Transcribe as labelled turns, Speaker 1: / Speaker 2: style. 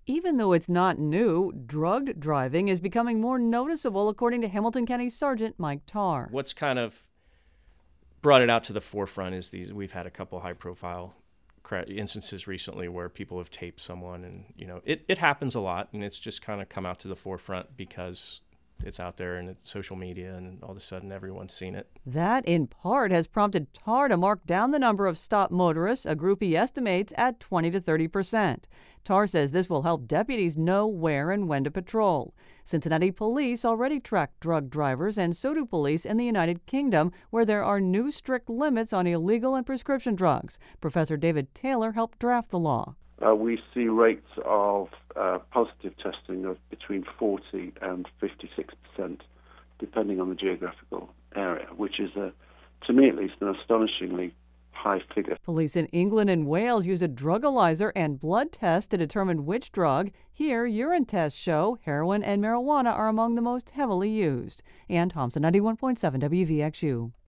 Speaker 1: Even though it's not new, drugged driving is becoming more noticeable, according to Hamilton County Sergeant Mike Tarr.
Speaker 2: What's kind of brought it out to the forefront is we've had a couple high-profile instances recently where people have taped someone, and it happens a lot, and it's just kind of come out to the forefront because it's out there and it's social media, and all of a sudden everyone's seen it.
Speaker 1: That, in part, has prompted Tarr to mark down the number of stopped motorists, a group he estimates at 20 to 30%. Tarr says this will help deputies know where and when to patrol. Cincinnati police already track drug drivers, and so do police in the United Kingdom, where there are new strict limits on illegal and prescription drugs. Professor David Taylor helped draft the law.
Speaker 3: We see rates of positive testing of between 40 and 56%, depending on the geographical area, which is, to me at least, an astonishingly high figure.
Speaker 1: Police in England and Wales use a drugalyzer and blood test to determine which drug. Here, urine tests show heroin and marijuana are among the most heavily used. Ann Thompson, 91.7 WVXU.